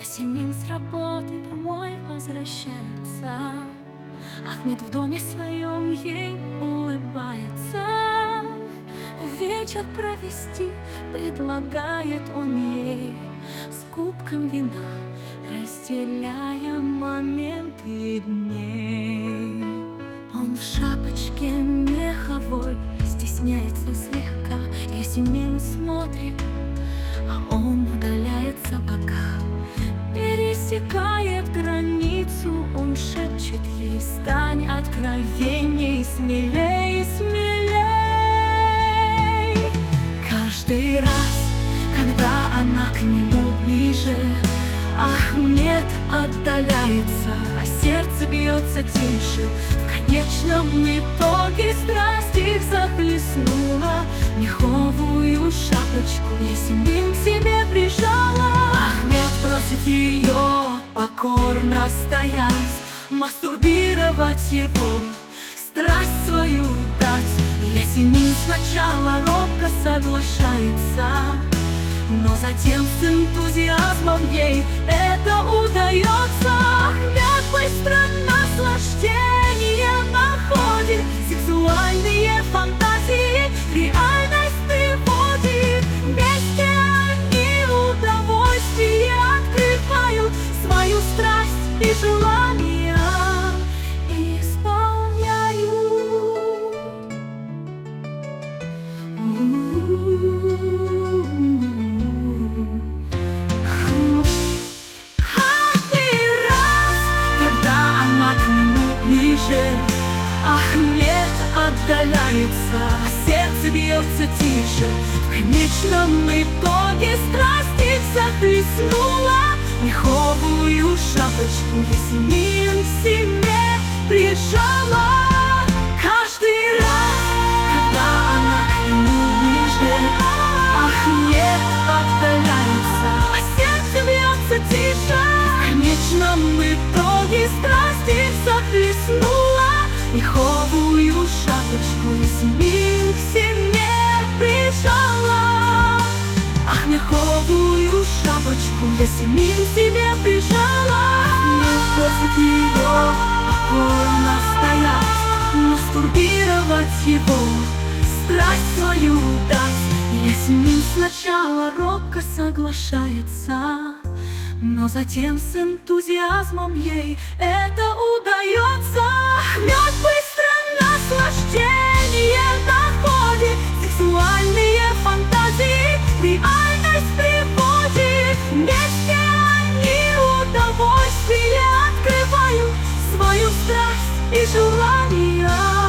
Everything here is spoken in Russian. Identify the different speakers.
Speaker 1: Ясемин с работы домой возвращается. Ахмед в доме своем ей улыбается. Вечер провести предлагает он ей, с кубком вина разделяя моменты дней. Он в шапочке меховой стесняется слегка. Ясемин смотрит, а он удаляется пока. Пересекает границу, он шепчет ей: стань откровенней, смелей, смелей. Каждый раз, когда она к нему ближе, Ахмед отдаляется, а сердце бьется тише. В конечном итоге страсть их захлестнула. Меховую шапочку Ясемин к себе прижала. Ахмед просит ее покорно стоять, мастурбировать его, страсть свою дать. Ясемин сначала робко соглашается, но затем с энтузиазмом ей это удается. Ахмед быстро наслаждение находит, сексуальные фантазии реальность приводит. Вместе они удовольствие открывают, свою страсть и желания исполняют. Ахмед отдаляется, а сердце бьется тише. В конечном итоге страсть их захлестнула. Меховую шапочку Ясемин к себе прижала. Каждый раз, когда она к нему ближе, Ахмед отдаляется, а сердце бьется тише. В конечном итоге страсть их захлестнула. Меховую шапочку Ясемин к себе прижала. Ах, меховую шапочку Ясемин к себе прижала. Ахмед просит ее покорно стоять, мастурбировать его, страсть свою дать. Ясемин сначала робко соглашается, но затем с энтузиазмом ей это удается. Ахмед быстро наслаждение находит, сексуальные фантазии реальность приводит. Вместе они удовольствие открывают, свою страсть и желания